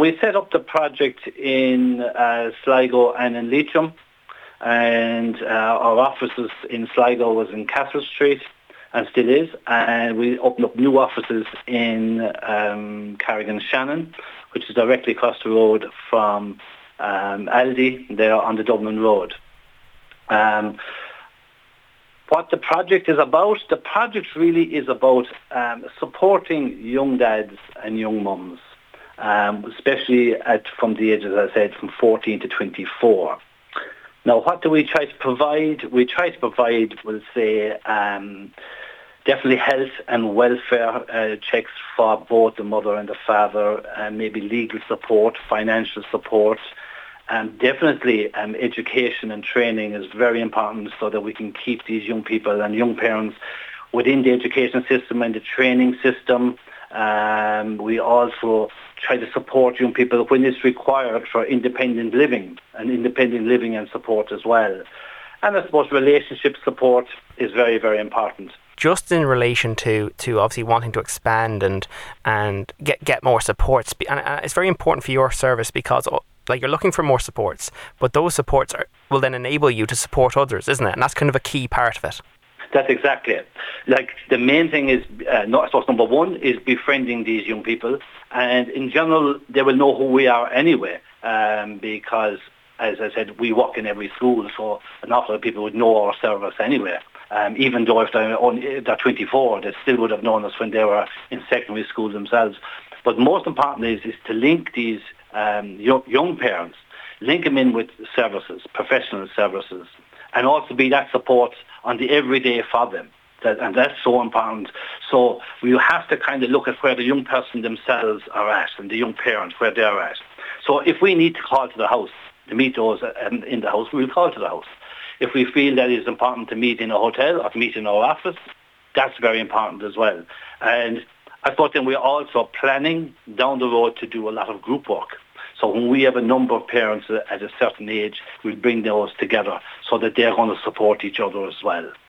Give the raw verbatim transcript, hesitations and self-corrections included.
We set up the project in uh, Sligo and in Leitrim, and uh, our offices in Sligo was in Castle Street, and still is, and we opened up new offices in um, Carrigan-Shannon, which is directly across the road from um, Aldi, there on the Dublin Road. Um, what the project is about, the project really is about um, supporting young dads and young mums, um, especially at from the age, as I said, from fourteen to twenty-four. Now, what do we try to provide? We try to provide, we'll say, um, definitely health and welfare uh, checks for both the mother and the father, and maybe legal support, financial support. Um, definitely um, education and training is very important so that we can keep these young people and young parents within the education system and the training system. Um, we also try to support young people when it's required for independent living and independent living and support as well. And I suppose relationship support is very, very important. Just in relation to, to obviously wanting to expand and and get, get more supports, and it's very important for your service because like you're looking for more supports, but those supports are, will then enable you to support others, isn't it? And that's kind of a key part of it. That's exactly it. Like the main thing is, uh, not, I suppose number one is befriending these young people, and in general they will know who we are anyway, um, because as I said, we work in every school, so an awful lot of people would know our service anyway. Um, even though if they're, only, they're twenty-four, they still would have known us when they were in secondary school themselves. But most important is, is to link these um, young, young parents, link them in with services, professional services, and also be that support on the everyday for them. That, and that's so important. So we have to kind of look at where the young person themselves are at and the young parents, where they're at. So if we need to call to the house to meet those in the house, we'll call to the house. If we feel that it's important to meet in a hotel or to meet in our office, that's very important as well. And I thought then we're also planning down the road to do a lot of group work. So when we have a number of parents at a certain age, we'll bring those together so that they're going to support each other as well.